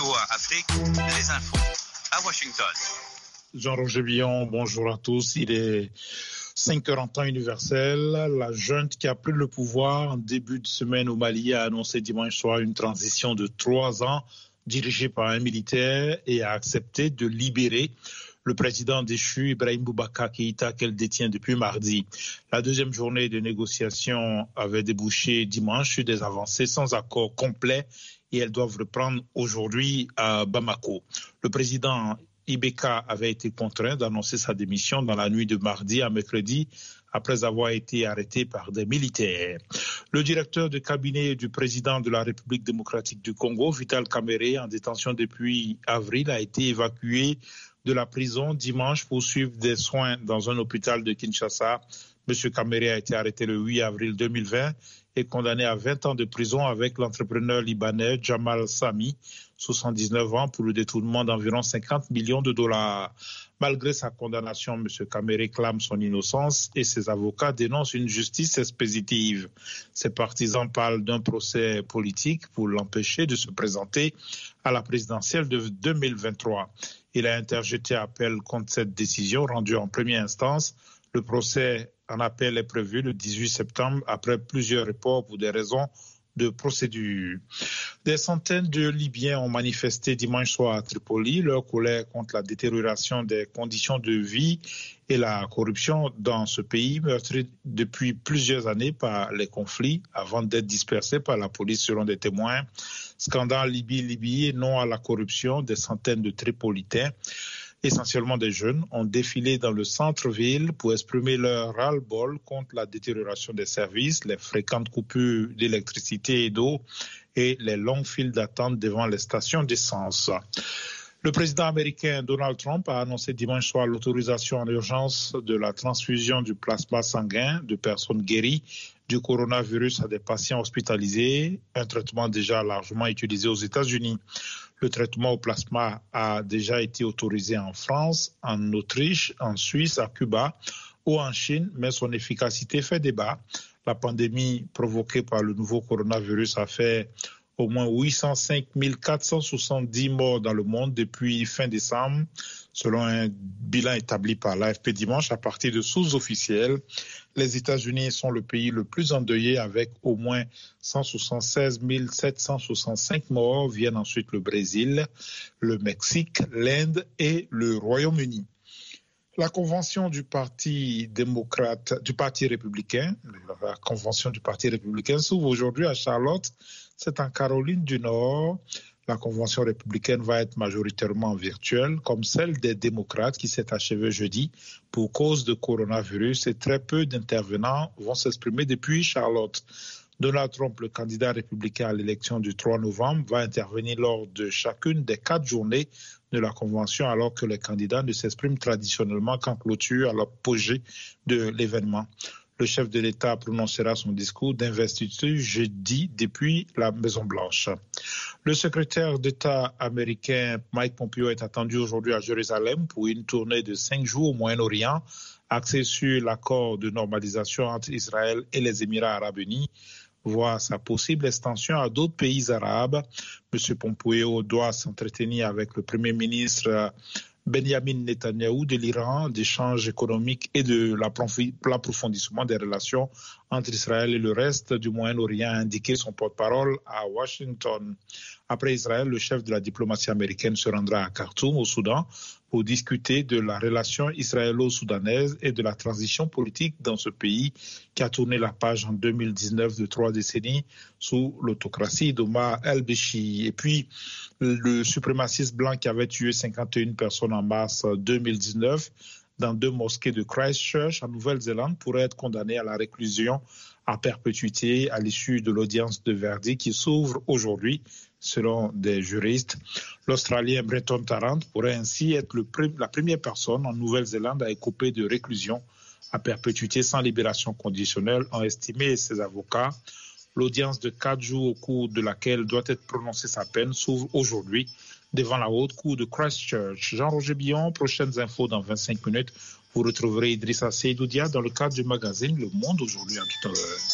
VOA Afrique, les infos à Washington. Jean-Roger Billon, bonjour à tous. Il est 5h en temps universel. La junte qui a pris le pouvoir en début de semaine au Mali a annoncé dimanche soir une transition de 3 ans dirigée par un militaire et a accepté de libérer le président déchu Ibrahim Boubacar Keïta qu'elle détient depuis mardi. La deuxième journée de négociation avait débouché dimanche sur des avancées sans accord complet et elles doivent reprendre aujourd'hui à Bamako. Le président Ibeka avait été contraint d'annoncer sa démission dans la nuit de mardi à mercredi après avoir été arrêté par des militaires. Le directeur de cabinet du président de la République démocratique du Congo, Vital Kamerhe, en détention depuis avril, a été évacué de la prison dimanche pour suivre des soins dans un hôpital de Kinshasa. M. Kamerhe a été arrêté le 8 avril 2020 et condamné à 20 ans de prison avec l'entrepreneur libanais Jamal Sami, 79 ans, pour le détournement d'environ 50 millions de dollars. Malgré sa condamnation, M. Kamerhe clame son innocence et ses avocats dénoncent une justice expéditive. Ses partisans parlent d'un procès politique pour l'empêcher de se présenter à la présidentielle de 2023. Il a interjeté appel contre cette décision rendue en première instance. Le procès en appel est prévu le 18 septembre après plusieurs reports pour des raisons de procédure. Des centaines de Libyens ont manifesté dimanche soir à Tripoli leur colère contre la détérioration des conditions de vie et la corruption dans ce pays meurtri depuis plusieurs années par les conflits avant d'être dispersés par la police selon des témoins. Scandale Libye et non à la corruption, des centaines de Tripolitains, essentiellement des jeunes, ont défilé dans le centre-ville pour exprimer leur ras-le-bol contre la détérioration des services, les fréquentes coupures d'électricité et d'eau et les longues files d'attente devant les stations d'essence. Le président américain Donald Trump a annoncé dimanche soir l'autorisation en urgence de la transfusion du plasma sanguin de personnes guéries du coronavirus à des patients hospitalisés, un traitement déjà largement utilisé aux États-Unis. Le traitement au plasma a déjà été autorisé en France, en Autriche, en Suisse, à Cuba ou en Chine, mais son efficacité fait débat. La pandémie provoquée par le nouveau coronavirus a fait au moins 805 470 morts dans le monde depuis fin décembre, selon un bilan établi par l'AFP dimanche à partir de sources officielles. Les États-Unis sont le pays le plus endeuillé avec au moins 176 765 morts. Viennent ensuite le Brésil, le Mexique, l'Inde et le Royaume-Uni. La convention du Parti républicain s'ouvre aujourd'hui à Charlotte. C'est en Caroline du Nord. La convention républicaine va être majoritairement virtuelle, comme celle des démocrates qui s'est achevée jeudi pour cause de coronavirus et très peu d'intervenants vont s'exprimer depuis Charlotte. Donald Trump, le candidat républicain à l'élection du 3 novembre, va intervenir lors de chacune des 4 journées de la convention, alors que les candidats ne s'expriment traditionnellement qu'en clôture à l'apogée de l'événement. Le chef de l'État prononcera son discours d'investiture jeudi depuis la Maison-Blanche. Le secrétaire d'État américain Mike Pompeo est attendu aujourd'hui à Jérusalem pour une tournée de 5 jours au Moyen-Orient, axée sur l'accord de normalisation entre Israël et les Émirats arabes unis, voire sa possible extension à d'autres pays arabes. M. Pompeo doit s'entretenir avec le Premier ministre Benjamin Netanyahou de l'Iran, d'échanges économiques et de l'approfondissement des relations entre Israël et le reste du Moyen-Orient, a indiqué son porte-parole à Washington. Après Israël, le chef de la diplomatie américaine se rendra à Khartoum, au Soudan, pour discuter de la relation israélo-soudanaise et de la transition politique dans ce pays qui a tourné la page en 2019 de 3 décennies sous l'autocratie d'Omar el-Béchir. Et puis, le suprémaciste blanc qui avait tué 51 personnes en mars 2019 dans 2 mosquées de Christchurch en Nouvelle-Zélande pourrait être condamné à la réclusion à perpétuité à l'issue de l'audience de verdict qui s'ouvre aujourd'hui, selon des juristes. L'Australien Brenton Tarrant pourrait ainsi être la première personne en Nouvelle-Zélande à écoper de réclusion à perpétuité sans libération conditionnelle, ont estimé ses avocats. L'audience de 4 jours au cours de laquelle doit être prononcée sa peine s'ouvre aujourd'hui devant la haute cour de Christchurch. Jean-Roger Billon, prochaines infos dans 25 minutes. Vous retrouverez Idrissa Seydoudia dans le cadre du magazine Le Monde aujourd'hui à tout à l'heure.